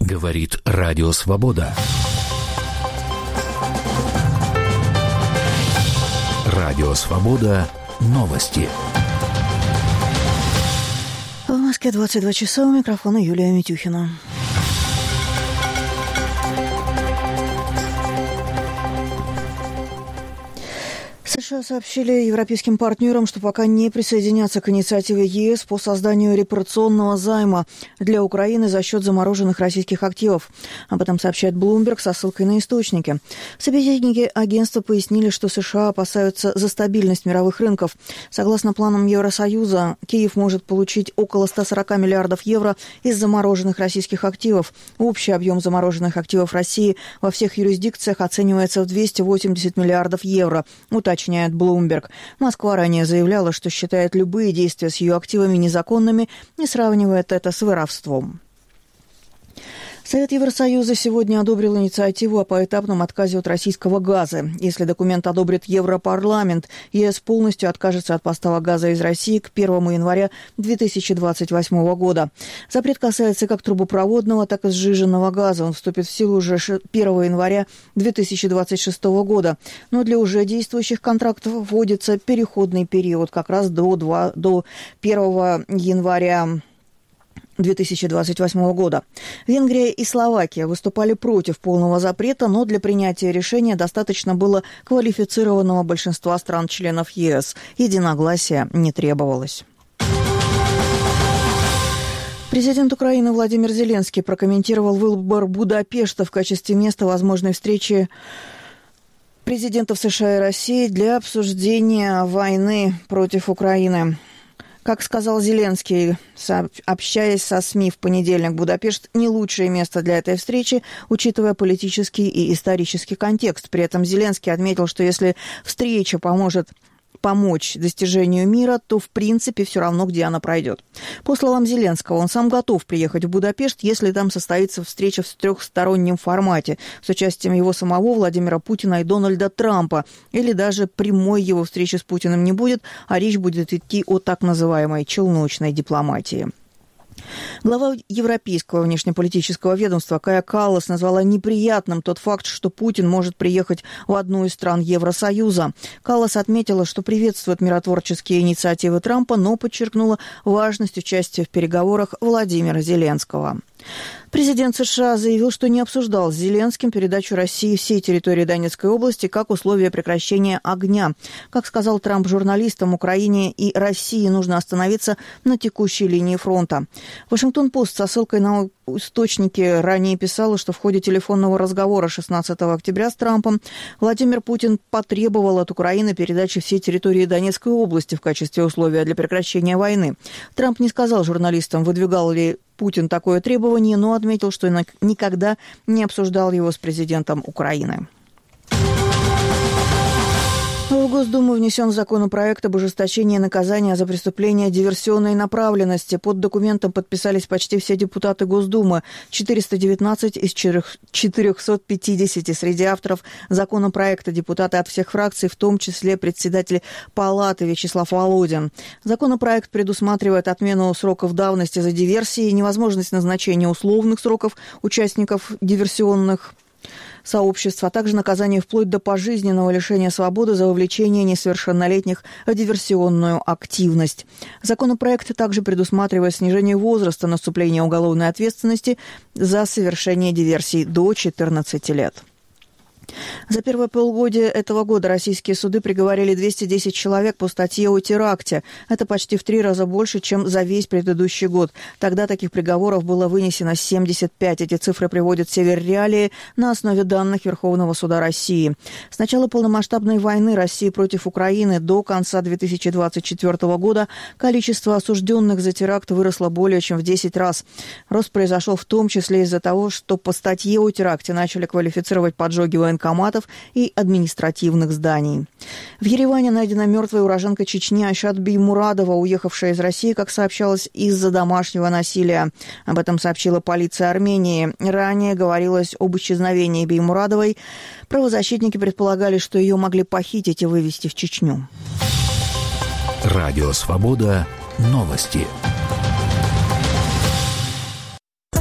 Говорит Радио Свобода. Радио Свобода. Новости. В Москве 22 часа. У микрофона Юлия Митюхина. США сообщили европейским партнерам, что пока не присоединятся к инициативе ЕС по созданию репарационного займа для Украины за счет замороженных российских активов. Об этом сообщает Bloomberg со ссылкой на источники. Собеседники агентства пояснили, что США опасаются за стабильность мировых рынков. Согласно планам Евросоюза, Киев может получить около 140 миллиардов евро из замороженных российских активов. Общий объем замороженных активов России во всех юрисдикциях оценивается в 280 миллиардов евро, уточняет Bloomberg. Москва ранее заявляла, что считает любые действия с ее активами незаконными и сравнивает это с воровством. Совет Евросоюза сегодня одобрил инициативу о поэтапном отказе от российского газа. Если документ одобрит Европарламент, ЕС полностью откажется от поставок газа из России к 1 января 2028 года. Запрет касается как трубопроводного, так и сжиженного газа. Он вступит в силу уже 1 января 2026 года. Но для уже действующих контрактов вводится переходный период как раз до 1 января 2028 года. Венгрия и Словакия выступали против полного запрета, но для принятия решения достаточно было квалифицированного большинства стран-членов ЕС. Единогласия не требовалось. Президент Украины Владимир Зеленский прокомментировал выбор Будапешта в качестве места возможной встречи президентов США и России для обсуждения войны против Украины. Как сказал Зеленский, общаясь со СМИ в понедельник, Будапешт не лучшее место для этой встречи, учитывая политический и исторический контекст. При этом Зеленский отметил, что если встреча поможет помочь достижению мира, то в принципе все равно, где она пройдет. По словам Зеленского, он сам готов приехать в Будапешт, если там состоится встреча в трехстороннем формате с участием его самого, Владимира Путина и Дональда Трампа. Или даже прямой его встречи с Путиным не будет, а речь будет идти о так называемой челночной дипломатии. Глава Европейского внешнеполитического ведомства Кая Каллас назвала неприятным тот факт, что Путин может приехать в одну из стран Евросоюза. Каллас отметила, что приветствует миротворческие инициативы Трампа, но подчеркнула важность участия в переговорах Владимира Зеленского. Президент США заявил, что не обсуждал с Зеленским передачу России всей территории Донецкой области как условие прекращения огня. Как сказал Трамп журналистам, Украине и России нужно остановиться на текущей линии фронта. Вашингтон-Пост со ссылкой на источники ранее писала, что в ходе телефонного разговора 16 октября с Трампом Владимир Путин потребовал от Украины передачи всей территории Донецкой области в качестве условия для прекращения войны. Трамп не сказал журналистам, выдвигал ли Путин такое требование, но отметил, что никогда не обсуждал его с президентом Украины. В Госдуму внесен законопроект об ужесточении наказания за преступления диверсионной направленности. Под документом подписались почти все депутаты Госдумы. 419 из 450. Среди авторов законопроекта депутаты от всех фракций, в том числе председатель Палаты Вячеслав Володин. Законопроект предусматривает отмену сроков давности за диверсии, невозможность назначения условных сроков участников диверсионных сообществ, а также наказание вплоть до пожизненного лишения свободы за вовлечение несовершеннолетних в диверсионную активность. Законопроект также предусматривает снижение возраста наступления уголовной ответственности за совершение диверсий до 14 лет. За первое полугодие этого года российские суды приговорили 210 человек по статье о теракте. Это почти в 3 раза больше, чем за весь предыдущий год. Тогда таких приговоров было вынесено 75. Эти цифры приводят Северреалии на основе данных Верховного суда России. С начала полномасштабной войны России против Украины до конца 2024 года количество осужденных за теракт выросло более чем в 10 раз. Рост произошел в том числе из-за того, что по статье о теракте начали квалифицировать поджоги военкоматов и административных зданий. В Ереване найдена мертвая уроженка Чечни Айшат Беймурадова, уехавшая из России, как сообщалось, из-за домашнего насилия. Об этом сообщила полиция Армении. Ранее говорилось об исчезновении Беймурадовой. Правозащитники предполагали, что ее могли похитить и вывезти в Чечню. Радио «Свобода». Новости.